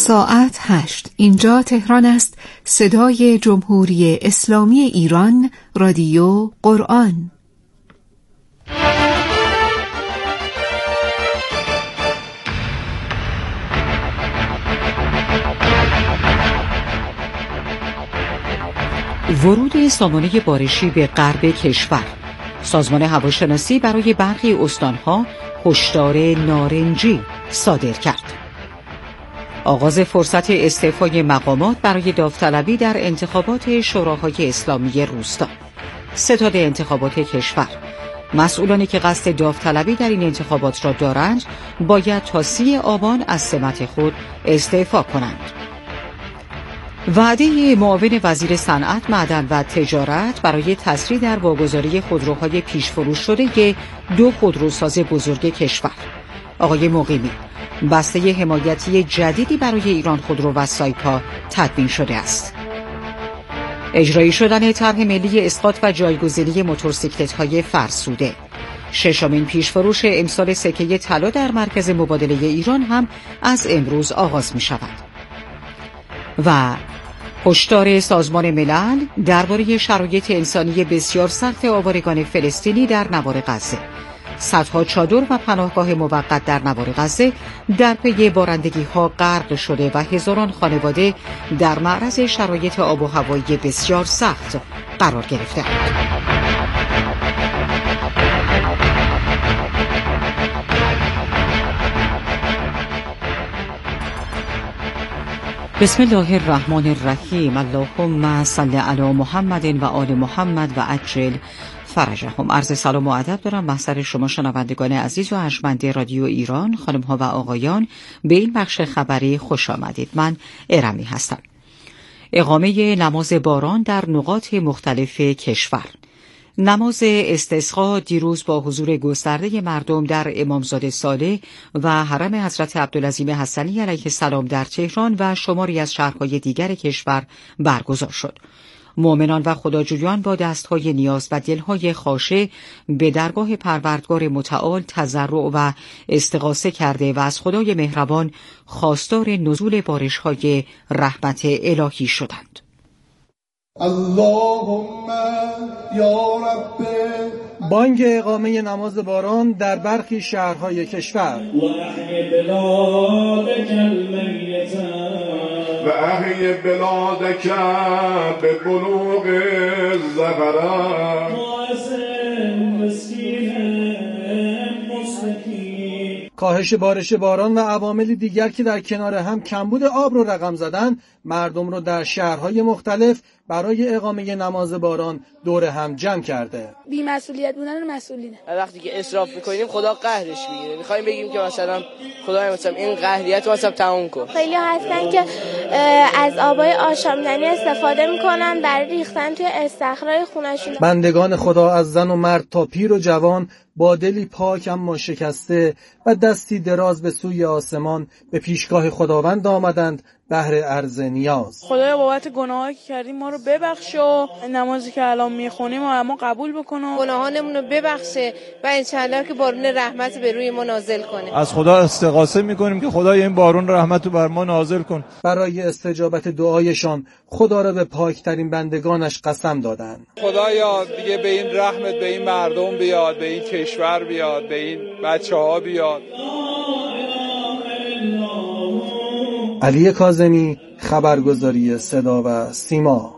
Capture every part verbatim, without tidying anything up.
ساعت هشت. اینجا تهران است. صدای جمهوری اسلامی ایران، رادیو قرآن. ورود سامانه بارشی به غرب کشور. سازمان هواشناسی برای برخی استانها هشدار نارنجی صادر کرد. آغاز فرصت استعفای مقامات برای داوطلبی در انتخابات شوراهای اسلامی روستا. ستاد انتخابات کشور. مسئولانی که قصد داوطلبی در این انتخابات را دارند باید تا سی آبان از سمت خود استعفا کنند. وعده معاون وزیر صنعت، معدن و تجارت برای تسریع در واگذاری خودروهای پیشفروش شده دو خودروساز بزرگ کشور. آقای مقیمی: بسته حمایتی جدیدی برای ایران خودرو و سایپا تدوین شده است. اجرایی شدن طرح ملی اسقاط و جایگزینی موتورسیکلت‌های فرسوده. ششمین پیشفروش امسال سکه طلا در مرکز مبادله ایران هم از امروز آغاز می شود. و هشدار سازمان ملل درباره شرایط انسانی بسیار سخت آوارگان فلسطینی در نوار غزه. صدها چادر و پناهگاه موقت در نوار غزه در پی بارندگی‌ها غرق شده و هزاران خانواده در معرض شرایط آب و هوایی بسیار سخت قرار گرفته‌اند. بسم الله الرحمن الرحیم. اللهم صل علی محمد و آل محمد و عجل فرجهم. عرض سلام و ادب دارم محضر شما شنوندگان عزیز و ارجمند رادیو ایران. خانم ها و آقایان، به این بخش خبری خوش آمدید. من ارمی هستم. اقامه نماز باران در نقاط مختلف کشور. نماز استسقا دیروز با حضور گسترده مردم در امامزاده صالح و حرم حضرت عبدالعظیم حسنی علیه السلام در تهران و شماری از شهرهای دیگر کشور برگزار شد. مؤمنان و خداجویان با دستهای نیاز و دلهای خاشع به درگاه پروردگار متعال تضرع و استغاثه کرده و از خدای مهربان خواستار نزول بارش‌های رحمت الهی شدند. اللهم یا رب. بانگ اقامه نماز باران در برخی شهرهای کشور. و احی بلادک المیتة و احی بلادک به بلوغ الزغرة. کاهش بارش باران و عوامل دیگر که در کنار هم کمبود آب رو رقم زدن، مردم رو در شهرهای مختلف برای اقامه نماز باران دور هم جمع کرده. بی‌مسئولیت بودن مسئولینه. وقتی که اسراف می‌کنیم خدا قهرش میگیره. می‌خوایم بگیم که مثلا خدای مثلا این قهریت رو مثلا تموم کن. خیلی هستن که از آبای آشامیدنی استفاده می‌کنن برای ریختن توی استخرهای خونه‌شون. بندگان خدا از زن و مرد تا پیر و جوان با دلی پاک اما شکسته و دستی دراز به سوی آسمان به پیشگاه خداوند آمدند بهر عرض نیاز. خدایا بابت گناهایی که کردیم ما رو ببخش و نمازی که الان میخونیم و ما قبول بکنه، گناهانمون رو ببخشه و انشالله که بارون رحمت به روی ما نازل کنه. از خدا استغاثه میکنیم که خدای این بارون رحمت رو بر ما نازل کن. برای استجابت دعایشان خدا را به پاکترین بندگانش قسم دادند. خدایا دیگه به این رحمت به این مردم بیاد، به این کشور بیاد، به این بچه‌ها بیاد. علی کاظمی، خبرگزاری صدا و سیما.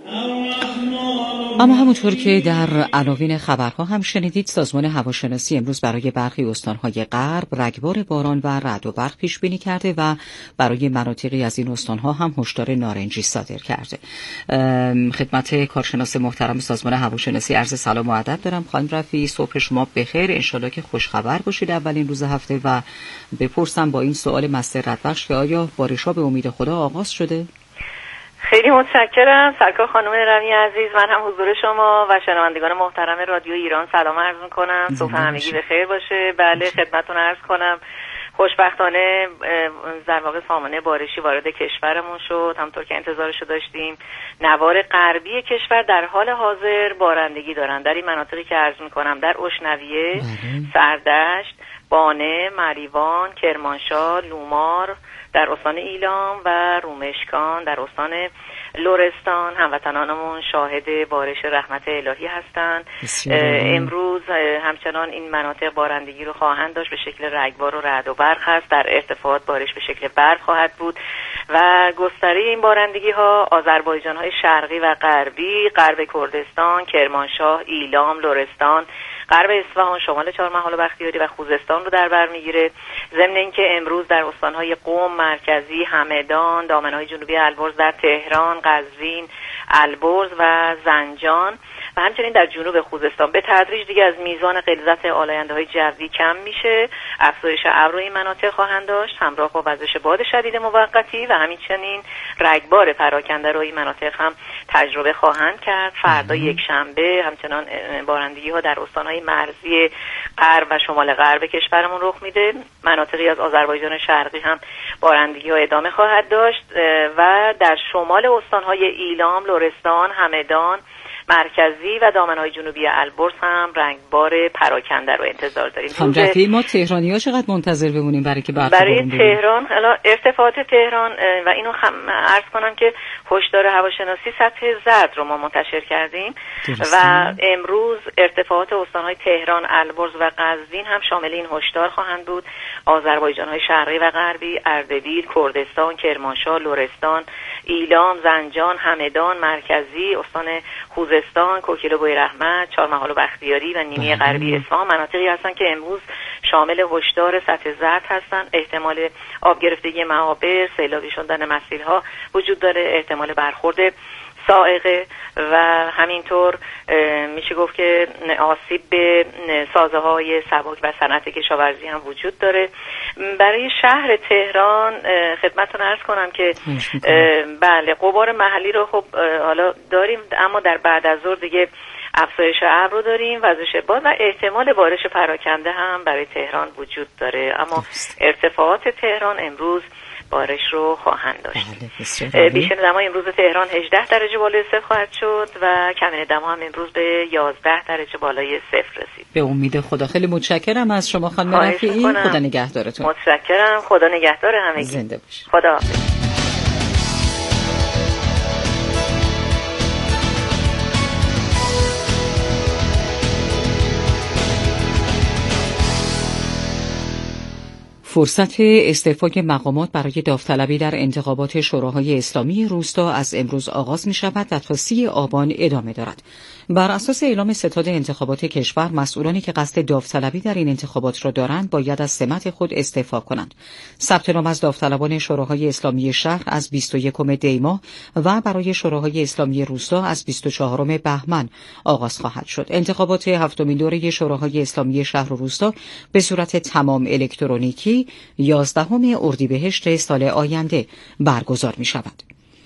اما همونطور که در عناوین خبرها هم شنیدید، سازمان هواشناسی امروز برای برخی استانهای غرب رگبار باران و رعد و برق پیش بینی کرده و برای مناطقی از این استانها هم هشدار نارنجی صادر کرده. خدمت کارشناس محترم سازمان هواشناسی عرض سلام و ادب دارم. خانم رفیعی، صبح شما بخیر، انشالله که خوشخبر باشید اولین روز هفته. و بپرسم با این سوال مسرت بخش که آیا بارش‌ها به امید خدا آغاز شده؟ خیلی متشکرم سرکار خانم رمی عزیز. من هم حضور شما و شنوندگان محترم رادیو ایران سلام عرض می‌کنم. صبح همگی بخیر باشه. بله خدمتتون عرض کنم خوشبختانه در واقع سامانه بارشی وارد کشورمون شد، همونطور که انتظارشو داشتیم. نوار غربی کشور در حال حاضر بارندگی دارن در این مناطقی که عرض می‌کنم، در اشنویه، سردشت بانه، مریوان، کرمانشاه، لومار در استان ایلام و رومشکان در استان لرستان هموطنانمون شاهد بارش رحمت الهی هستند. امروز همچنان این مناطق بارندگی رو خواهند داشت، به شکل رگبار و رعد و برق هست. در ارتفاعات بارش به شکل برف خواهد بود و گستره این بارندگی ها آذربایجان های شرقی و غربی، غرب کردستان، کرمانشاه، ایلام، لرستان، غرب اصفهان، شمال چهارمحال و بختیاری و خوزستان رو در بر میگیره. ضمن اینکه امروز در استانهای قم، مرکزی، همدان، دامنه‌های جنوبی البرز در تهران، قزوین، البرز و زنجان و همچنین در جنوب خوزستان به تدریج دیگه از میزان غلظت آلاینده‌های جوی کم میشه. افزایش ابر این مناطق خواهند داشت همراه با وزش باد شدید موقتی و همچنین رگبار پراکنده رو این مناطق هم تجربه خواهند کرد. فردا یک شنبه همچنان بارندگی‌ها در استان‌های مرزی غرب و شمال غرب کشورمون رخ میده. مناطقی از آذربایجان شرقی هم بارندگی‌ها ادامه خواهد داشت و در شمال استان‌های ایلام، لرستان، همدان، مرکزی و دامنه‌های جنوبی البرز هم رنگبار پراکنده رو انتظار داریم. هم رفیع ما تهرانی‌ها چقدر منتظر بمونیم برای که برف برای تهران حالا ارتفاعات تهران و اینو خم... عرض کنم که هشدار هواشناسی سطح زرد رو ما منتشر کردیم درسته. و امروز ارتفاعات استان‌های تهران، البرز و قزوین هم شامل این هشدار خواهند بود. آذربایجان‌های شرقی و غربی، اردبیل، کردستان، کرمانشاه، لرستان، ایلام، زنجان، همدان، مرکزی، استان خوزستان، کوکیل بوی رحمت، چهارمحال و بختیاری و نیمه غربی اصفهان مناطقی هستن که امروز شامل هشدار سطح زرد هستن. احتمال آب گرفتگی معابر، سیلابی شدن مسیرها وجود داره، احتمال برخورد صاعقه و همینطور میشه گفت که آسیب به سازه های سبک و صنعت کشاورزی هم وجود داره. برای شهر تهران خدمتتون عرض کنم که بله غبار محلی رو خب حالا داریم، اما در بعد از ظهر دیگه افزایش ابر رو داریم، وزش باد و احتمال بارش پراکنده هم برای تهران وجود داره، اما ارتفاعات تهران امروز بارش رو خواهند داشت. بیشتر دمای امروز تهران هجده درجه بالای صفر خواهد شد و کمین دما هم امروز به یازده درجه بالای صفر رسید. به امید خدا. خیلی متشکرم از شما خانم رفیعی. خدا نگهدارتون. متشکرم. خدا نگهدار همگی. زنده باشید. خدا حافظ. فرصت استعفای مقامات برای داوطلبی در انتخابات شوراهای اسلامی روستا از امروز آغاز می شود و تا سی آبان ادامه دارد. بر اساس اعلام ستاد انتخابات کشور، مسئولانی که قصد داوطلبی در این انتخابات را دارند باید از سمت خود استعفا کنند. ثبت نام از داوطلبان شوراهای اسلامی شهر از بیست و یکم دی ماه و برای شوراهای اسلامی روستا از بیست و چهارم بهمن آغاز خواهد شد. انتخابات هفتمین دوره شوراهای اسلامی شهر و روستا به صورت تمام الکترونیکی یازدهم اردیبهشت سال آینده برگزار می شود.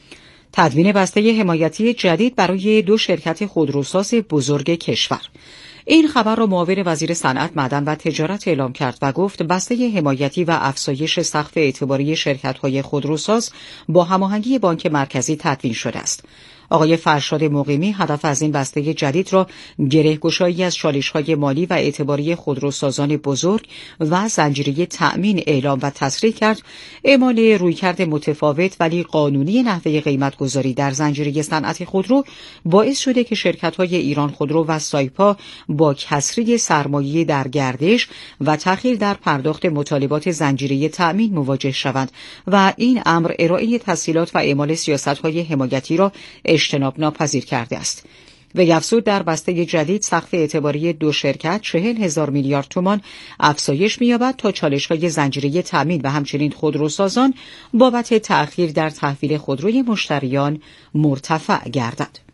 تدوین بسته حمایتی جدید برای دو شرکت خودروساز بزرگ کشور. این خبر را معاون وزیر صنعت، معدن و تجارت اعلام کرد و گفت بسته حمایتی و افزایش سقف اعتباری شرکت‌های خودروساز با هماهنگی بانک مرکزی تدوین شده است. آقای فرشاد مقیمی هدف از این بسته جدید را گره‌گشایی از چالش‌های مالی و اعتباری خودروسازان بزرگ و زنجیره تأمین اعلام و تصریح کرد. اعمال رویکرد متفاوت ولی قانونی نحوه قیمت‌گذاری در زنجیره صنعت خودرو باعث شده که شرکت‌های ایران خودرو و سایپا با کسری سرمایه در گردش و تأخیر در پرداخت مطالبات زنجیره تأمین مواجه شوند و این امر ارائه تسهیلات و اعمال سیاست‌های حمایتی را اجتناب ناپذیر کرده است. وی افزود در بسته جدید سقف اعتباری دو شرکت چهل هزار میلیارد تومان افزایش می‌یابد تا چالش‌های زنجیره تأمین و همچنین خودروسازان بابت تأخیر در تحویل خودروی مشتریان مرتفع گردد.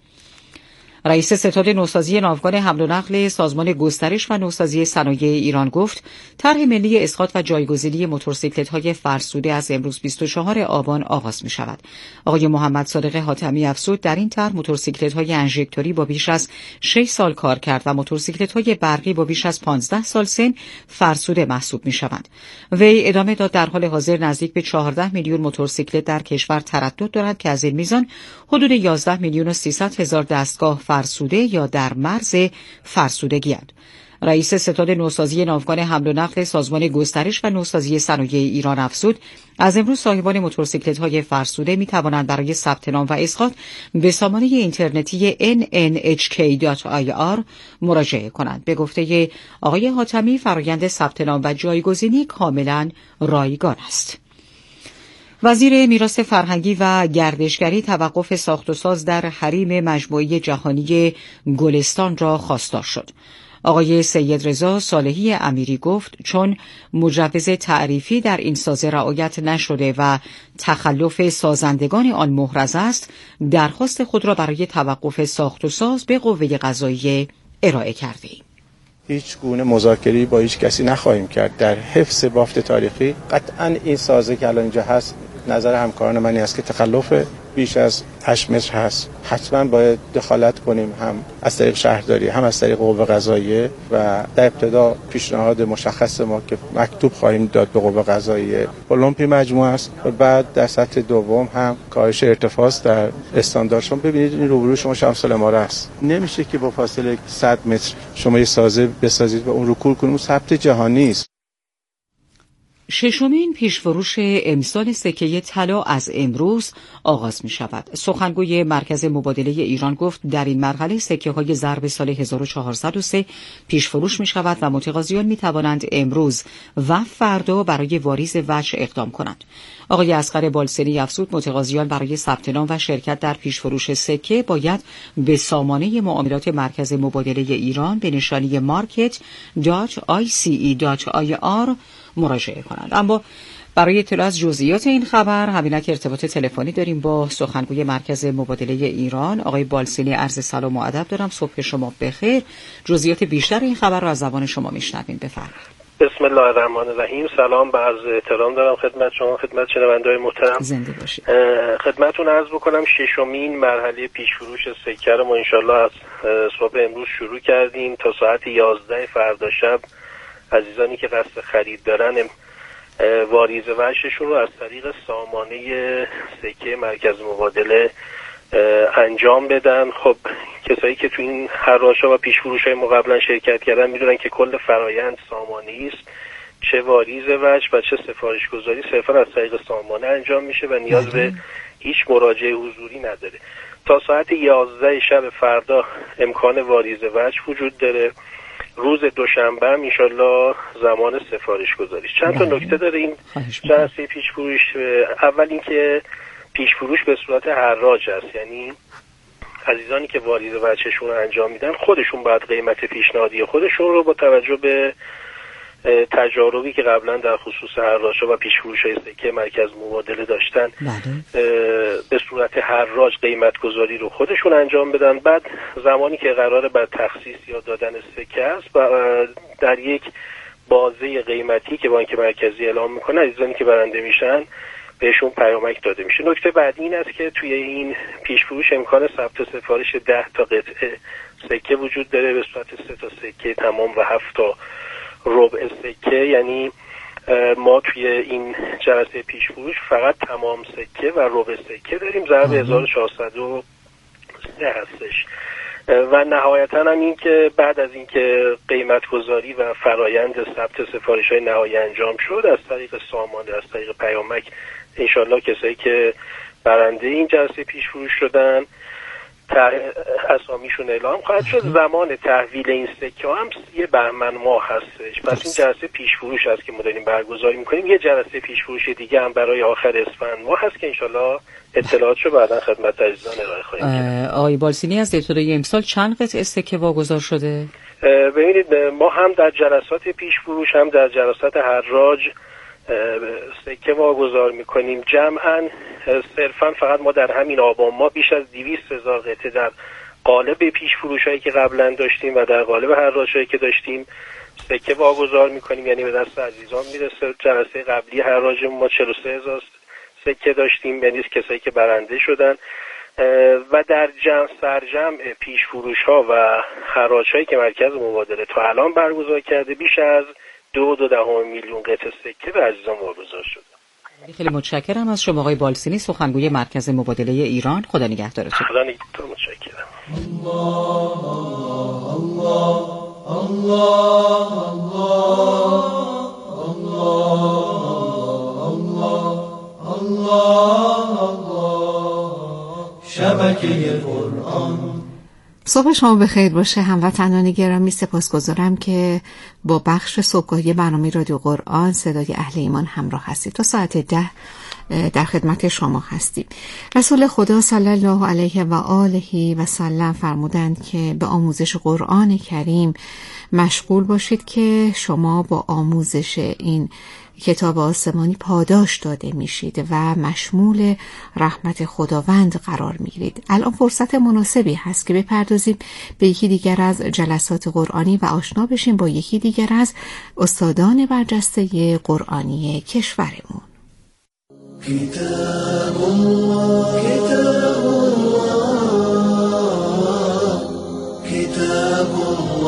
رئیس ستاد نوسازی ناوگان حمل و نقل سازمان گسترش و نوسازی صنایع ایران گفت طرح ملی اسقاط و جایگزینی موتورسیکلت‌های فرسوده از امروز بیست و چهارم آبان آغاز می شود. آقای محمد صادق حاتمی افزود در این طرح موتورسیکلت‌های انژکتوری با بیش از شش سال کار کرد و موتورسیکلت‌های برقی با بیش از پانزده سال سن فرسوده محسوب می شوند. وی ادامه داد در حال حاضر نزدیک به چهارده میلیون موتورسیکلت در کشور تردد دارد که از این میزان حدود یازده میلیون و سیصد هزار دستگاه فرسوده یا در مرز فرسودگی‌اند. رئیس ستاد نوسازی ناوگان حمل و نقل سازمان گسترش و نوسازی صنایع ایران افزود از امروز صاحبان موتورسیکلت‌های فرسوده می‌توانند برای ثبت نام و اسقاط به سامانه اینترنتی ان ان اچ کی دات آی آر مراجعه کنند. به گفته آقای حاتمی فرآیند ثبت نام و جایگزینی کاملا رایگان است. وزیر میراث فرهنگی و گردشگری توقف ساخت و ساز در حریم مجموعه جهانی گلستان را خواستار شد. آقای سید رضا صالحی امیری گفت چون مجوز تعریفی در این سازه رعایت نشده و تخلف سازندگان آن محرز است، درخواست خود را برای توقف ساخت و ساز به قوه قضاییه ارائه کرده‌ایم. هیچ گونه مذاکره‌ای با هیچ کسی نخواهیم کرد در حفظ بافت تاریخی. قطعاً این سازه که الان اینجا هست، نظر همکاران من است که تخلف بیش از هشت متر هست. حتما باید دخالت کنیم، هم از طریق شهرداری هم از طریق قوه قضاییه، و در ابتدا پیشنهاد مشخص ما که مکتوب خواهیم داد به قوه قضاییه المپی مجموعه است، و بعد در سطح دوم هم کاهش ارتفاع در استاندارد. شما ببینید این روبرو شما شمس العماره است، نمیشه که با فاصله صد متر شما یه سازه بسازید و اون رو کور کنید. اون ثبت جهانی است. ششمین پیشفروش امسال سکه طلا از امروز آغاز می شود. سخنگوی مرکز مبادله ایران گفت در این مرحله سکه های ضرب سال هزار و چهارصد و سه پیشفروش می شود و متقاضیان می توانند امروز و فردا برای واریز وجه اقدام کنند. آقای اصغر بالسنی افزود متقاضیان برای ثبت نام و شرکت در پیشفروش سکه باید به سامانه معاملات مرکز مبادله ایران به نشانی مارکت دات آی سی ای دات آی آر مراجعه کنند. اما برای اطلاع از جزئیات این خبر همینک ارتباط تلفنی داریم با سخنگوی مرکز مبادله ایران آقای بالسنی. عرض سلام و ادب دارم. صبح شما بخیر. جزئیات بیشتر این خبر را از زبان شما میشنویم. بفرمایید. بسم الله الرحمن الرحیم. سلام و عرض احترام دارم خدمت شما، خدمت شنونده‌های محترم. زنده باشید. خدمتتون عرض بکنم ششمین مرحله پیشفروش سکه رو ما انشالله از صبح امروز شروع کردیم تا ساعت یازده فردا شب. عزیزانی که قصد خرید دارن واریز وجهشون رو از طریق سامانه سکه مرکز مبادله انجام بدن. خب کسایی که تو این حراشا و پیشفروش‌های ما قبلا شرکت کردن میدونن که کل فرایند سامانه‌ای است، چه واریز وجه و چه سفارش گذاری صرفا از طریق سامانه انجام میشه و نیاز به هیچ مراجعه حضوری نداره. تا ساعت یازده شب فردا امکان واریز وجه وجود داره. روز دوشنبه هم انشالله زمان سفارش گذاریش. چند تا نکته داره این جلسه پیش فروش. اول اینکه پیش فروش به صورت حراج است، یعنی عزیزانی که واریز وجهشون رو انجام میدن خودشون باید قیمت پیشنهادی خودشون رو با توجه به تجاربی که قبلا در خصوص حراج‌ها و پیش‌فروش‌های سکه مرکز مبادله داشتن به صورت حراج قیمت گذاری رو خودشون انجام بدن. بعد زمانی که قراره بر تخصیص یا دادن سکه است و در یک بازه قیمتی که بانک مرکزی اعلام میکنه عزیزانی که برنده میشن بهشون پیامک داده میشه. نکته بعدی این است که توی این پیش‌فروش امکان ثبت سفارش ده تا قطعه سکه وجود داره به صورت سه تا سکه تمام و هفت تا ربع سکه. یعنی ما توی این جلسه پیش فروش فقط تمام سکه و ربع سکه داریم، ضرب هزار و چهارصد و سه هستش. و نهایتا هم این که بعد از اینکه قیمت گذاری و فرایند ثبت سفارش های نهایی انجام شد از طریق سامانه، از طریق پیامک، انشالله کسایی که برنده این جلسه پیش فروش شدن اسامیشون اعلام خواهد شد. زمان تحویل این سکه هم یه بهمن ماه هستش. پس این جلسه پیش فروش هست که ما داریم برگزاری میکنیم. یه جلسه پیش فروش دیگه هم برای آخر اسفند ماه هست که انشالله اطلاعاتشو بعدا خدمت عزیزان ارائه خواهیم کرد. آقای بالسینی از ابتدای امسال چند قطعه سکه واگذار شده؟ ببینید ما هم در جلسات پیش فروش هم در جلسات حراج سکه واگذار میکنیم. جمعاً صرفاً فقط ما در همین آبان ما بیش از دویست هزار قطعه در قالب پیش فروش هایی که قبلا داشتیم و در قالب حراج هایی که داشتیم سکه واگذار میکنیم، یعنی به دست عزیزان میرسه. جلسه قبلی حراج ما چهل و سه هزار سکه داشتیم، یعنی کسایی که برنده شدن. و در جمع سرجمع پیش فروش ها و حراج هایی که مرکز مبادله تا الان برگزار کرده بیش از دو دو دهم میلیون قطعه سکه به عزیزان واگذار شده. خیلی متشکرم از شما آقای بالسینی، سخنگوی مرکز مبادله ایران. خدا نگهدارتون. خدا نگهدار. متشکرم. الله الله الله الله الله الله الله الله شبکه قرآن. صبح شما بخیر باشه هموطنان گرامی. سپاسگزارم که با بخش صبحگاهی برنامه رادیو قرآن صدای اهل ایمان همراه هستید. تا ساعت ده در خدمت شما هستیم. رسول خدا صلی الله علیه و آله و سلم فرمودند که به آموزش قرآن کریم مشغول باشید که شما با آموزش این کتاب آسمانی پاداش داده میشید و مشمول رحمت خداوند قرار میگیرید. الان فرصت مناسبی هست که بپردازیم به یکی دیگر از جلسات قرآنی و آشنا بشیم با یکی دیگر از استادان برجسته قرآنی کشورمون. کتاب الله کتاب الله کتاب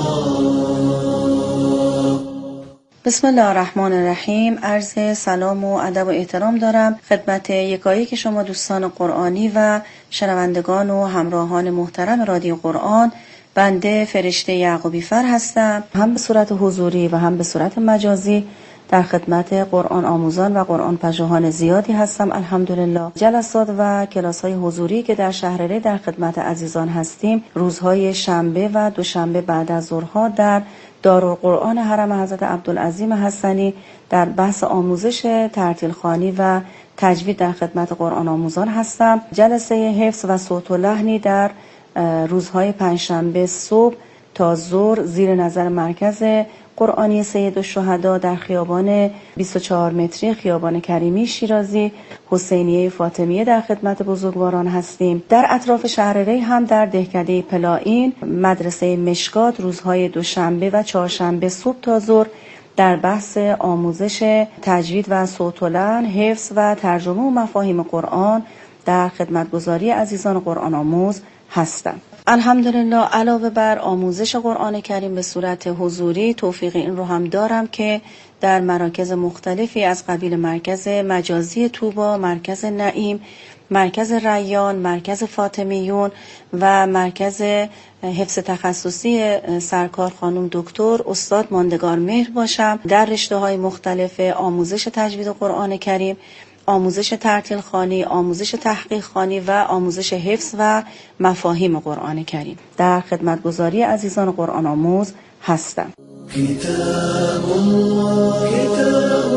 الله. بسم الله الرحمن الرحیم. عرض سلام و ادب و احترام دارم خدمت یکایک شما دوستان قرآنی و شنوندگان و همراهان محترم رادیو قرآن. بنده فرشته یعقوبی فر هستم، هم به صورت حضوری و هم به صورت مجازی در خدمت قرآن آموزان و قرآن پژوهان زیادی هستم الحمدلله. جلسات و کلاس‌های حضوری که در شهر ری در خدمت عزیزان هستیم روزهای شنبه و دوشنبه بعد از ظهرها در دارالقرآن حرم حضرت عبدالعظیم حسنی در بحث آموزش ترتیل خوانی و تجوید در خدمت قرآن آموزان هستم. جلسه حفظ و صوت و لحنی در روزهای پنجشنبه صبح تا ظهر زیر نظر مرکز قرآنی سید الشهدا در خیابان بیست و چهار متری خیابان کریمی شیرازی حسینیه فاطمیه در خدمت بزرگواران هستیم. در اطراف شهر ری هم در دهکده پلائین مدرسه مشکات روزهای دوشنبه و چهارشنبه صبح تا ظهر در بحث آموزش تجوید و صوت و لحن، حفظ و ترجمه و مفاهیم قرآن در خدمتگزاری عزیزان قرآن آموز هستم. الحمدلله علاوه بر آموزش قرآن کریم به صورت حضوری توفیق این رو هم دارم که در مراکز مختلفی از قبیل مرکز مجازی طوبا، مرکز نعیم، مرکز ریان، مرکز فاطمیون و مرکز حفظ تخصصی سرکار خانم دکتر استاد ماندگار مهر باشم در رشته‌های مختلف آموزش تجوید قرآن کریم، آموزش ترتیل خوانی، آموزش تحقیق خوانی و آموزش حفظ و مفاهیم قرآن کریم در خدمتگزاری عزیزان قرآن آموز هستم. کتاب الله کتاب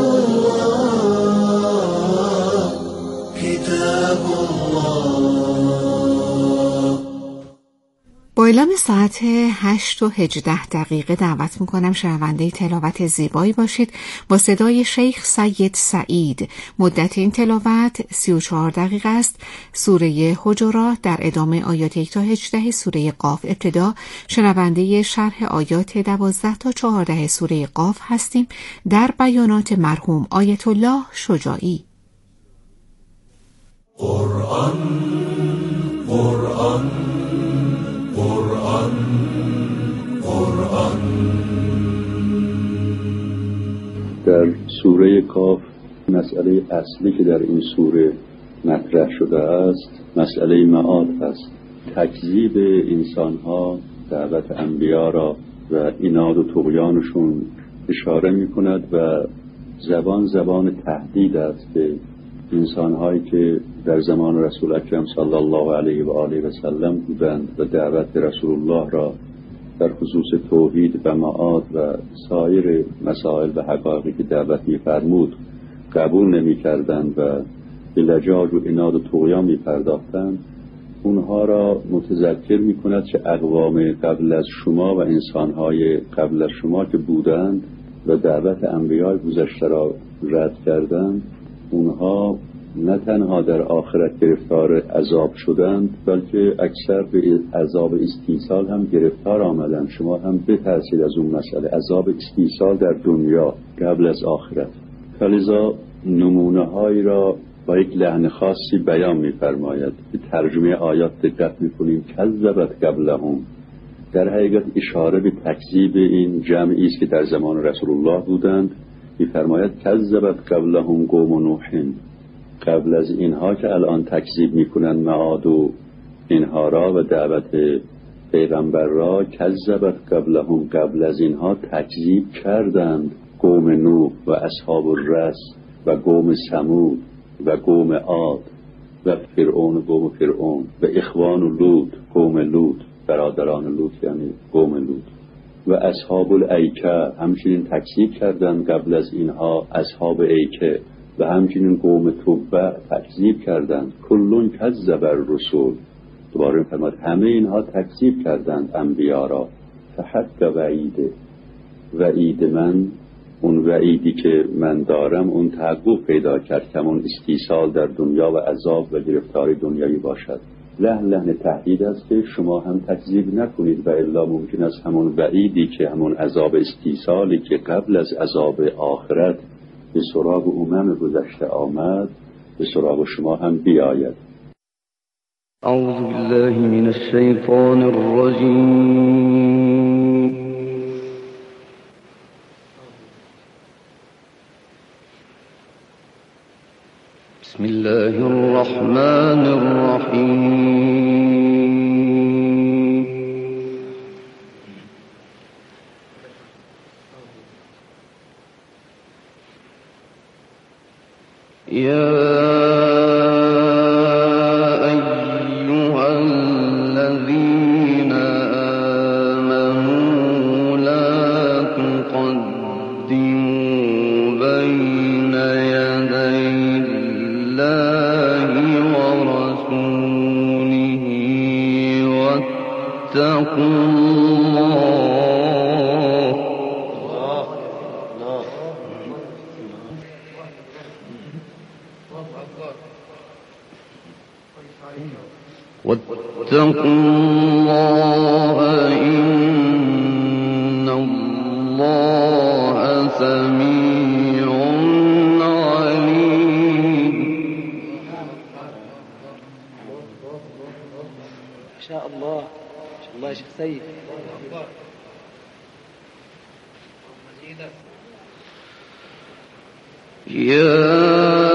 الله کتاب الله. با اعلام ساعت هشت و هجده دقیقه دعوت میکنم شنونده تلاوت زیبایی باشید با صدای شیخ سید سعید. مدت این تلاوت سی و چهار دقیقه است. سوره حجرات در ادامه آیات یک تا هجده سوره قاف. ابتدا شنونده شرح آیات دوازده تا چهارده سوره قاف هستیم در بیانات مرحوم آیت الله شجاعی. قرآن قرآن قرآن قرآن. در سوره کاف مسئله اصلی که در این سوره مطرح شده است مسئله معاد است. تکذیب انسان‌ها دعوت انبیا را و عناد و طغیانشون اشاره می‌کند و زبان زبان تهدید است به انسان‌هایی که در زمان رسول اکرم صلی الله علیه و آله و سلم بودند و دعوت رسول الله را در خصوص توحید و معاد و سایر مسائل و حقایقی که دعوت می‌فرمود قبول نمی‌کردند و به لجاج و عناد و طغیان می‌پرداختند. اونها را متذکر می‌کند که اقوام قبل از شما و انسان‌های قبل از شما که بودند و دعوت انبیای گذشته را رد کردند، اونها نه تنها در آخرت گرفتار عذاب شدند بلکه اکثر به عذاب استیصال هم گرفتار آمدند. شما هم بترسید از اون مسئله عذاب استیصال در دنیا قبل از آخرت. فلذا نمونه هایی را با یک لحن خاصی بیان می‌فرماید. به ترجمه آیات دقت می‌کنیم کذبت قبلهم، در حقیقت اشاره به تکذیب این جمعی است که در زمان رسول الله بودند. می‌فرماید کذبت قبلهم قوم نوح، قبل از اینها که الان تکذیب می‌کنند معاد و اینها را و دعوت پیغمبر را کذبت قبلهم، قبل از اینها تکذیب کردند قوم نوح و اصحاب الرس و قوم ثمود و قوم عاد و فرعون و قوم فرعون و اخوان لوط، قوم لوط، برادران لوط یعنی قوم لوط و اصحاب الایکه، همچنین تکذیب کردند قبل از اینها اصحاب ایکه و همچنین قوم تبع تکذیب کردند. کلون کذب الرسول، دوباره می‌فرماد همه اینها تکذیب کردند انبیا را. فحق وعیده، وعید من، اون وعیدی که من دارم اون تحقق پیدا کرد که همون استیصال در دنیا و عذاب و گرفتاری دنیایی باشد. له لحن تهدید است که شما هم تکذیب نکنید و الا ممکن است همون وعیدی که همون عذاب استیصالی که قبل از عذاب آخرت به سراغ امم گذشته آمد به سراغ شما هم بیاید. اعوذ بالله من الشیطان الرجیم. بسم الله الرحمن الرحیم. یا واتقوا الله إن الله سميع عليم. ما شاء الله، ما شاء الله يا شيخ سيد. يا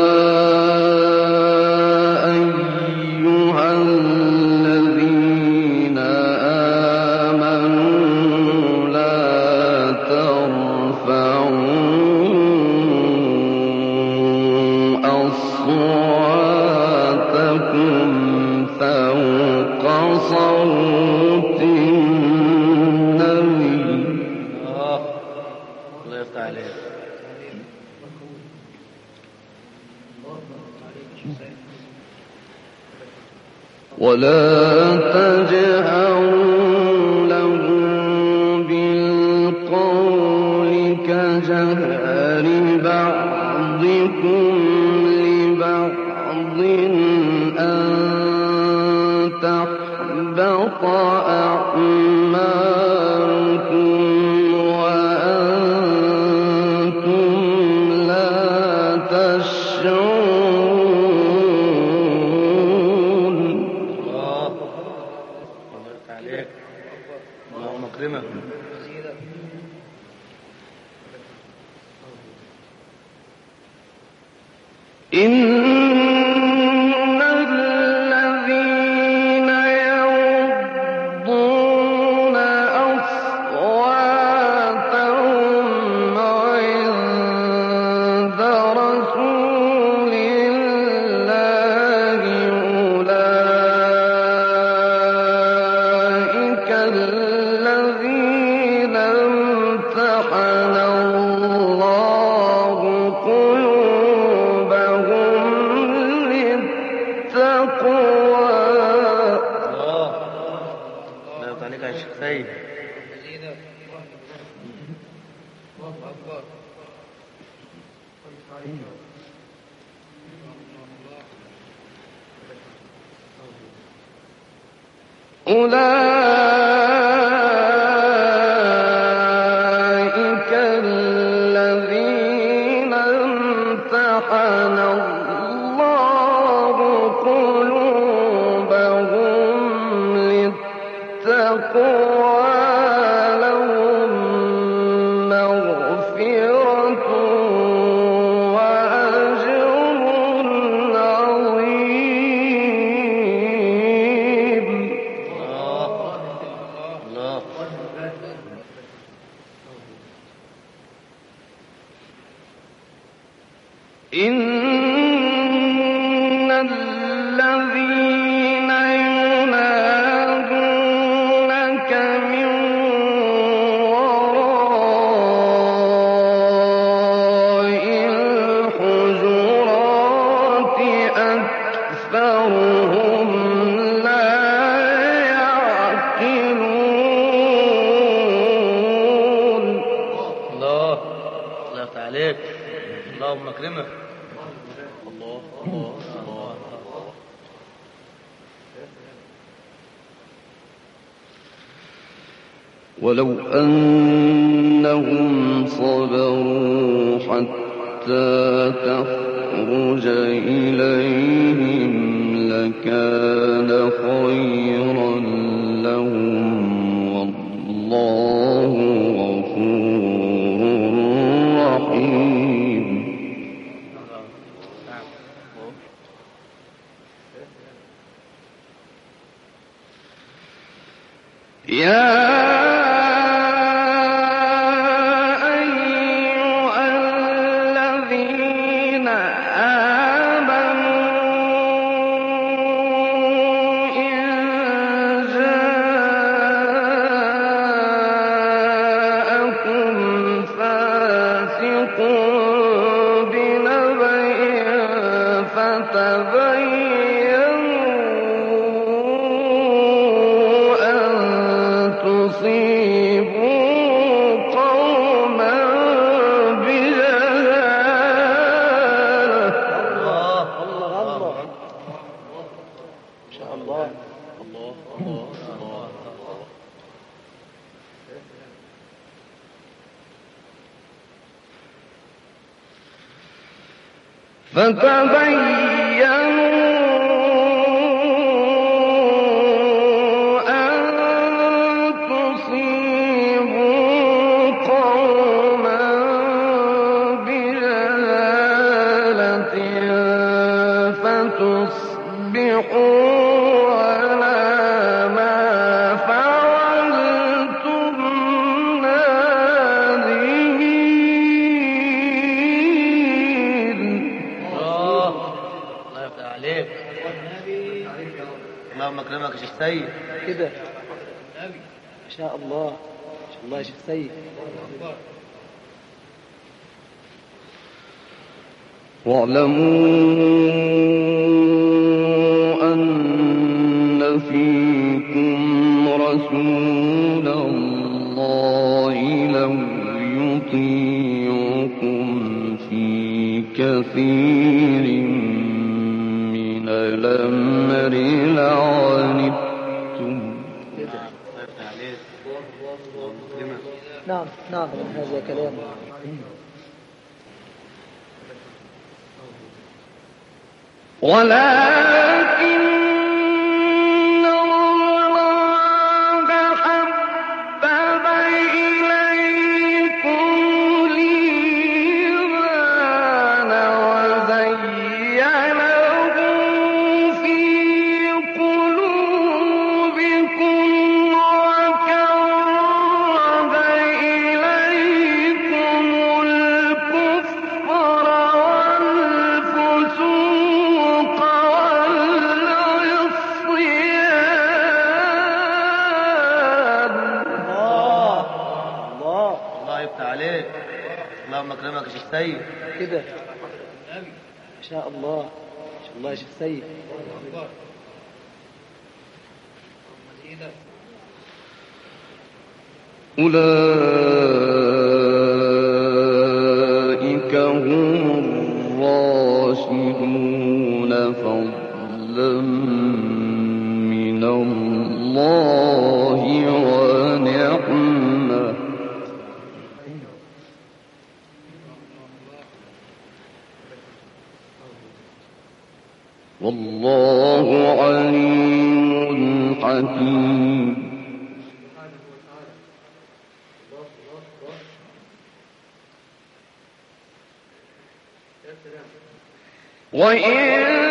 ولا تجهروا له بالقول كجهر بعضكم لبعض أن تحبط أعمالكم وأنتم لا تشعرون. إن الذين يغضون أصواتهم عند رسول الله أولئك الذين امتحن الله قلوبهم للتقوى. لا يطلق يا شيخ سيد. أولئك الذين امتحن الله قلوبهم للتقوى لهم مغفرة وأجر عظيم. مكرمك. الله الله الله. ولو أنهم صبروا حتى تخرج إليهم لكان خيرا لهم والله غفور رحيم. يا فتبينوا أن تصيبوا قوما بجهالة فتصبحوا على ما فعلتم نادمين. اللهم اكرمك يا شيخ سيد كده ما شاء الله ما شاء الله يا شيخ سيد. واعلموا أن فيكم رسول الله لو يطيعكم في كثير من الأمر لعنتم. نعم نعم هذا كلام. ولكن الله حبب إليكم الإيمان وزينه في قلوبكم وكره إليكم الكفر والفسوق اللهم اكرمك يا شيخ سيد كده ما شاء الله ما شاء الله يا شيخ سيد. أولئك هم الراشدون فضلا من الله ونعمة. والله عليم حكيم. وإن